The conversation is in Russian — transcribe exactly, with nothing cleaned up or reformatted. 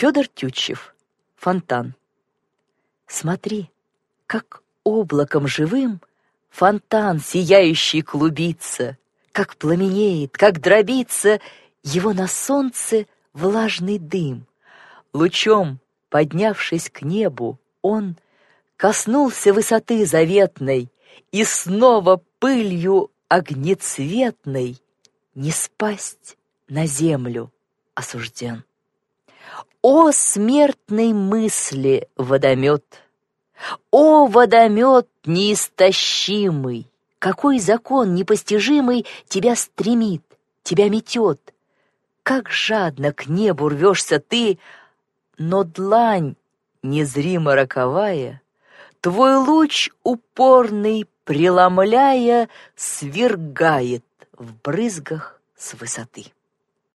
Федор Тютчев. Фонтан. Смотри, как облаком живым фонтан сияющий клубится, как пламенеет, как дробится его на солнце влажный дым. Лучом, поднявшись к небу, он коснулся высоты заветной и снова пылью огнецветной не спасть на землю осужден. О смертной мысли водомет! О водомет неистощимый! Какой закон непостижимый тебя стремит, тебя метет! Как жадно к небу рвешься ты, но длань незримо роковая, твой луч упорный, преломляя, свергает в брызгах с высоты.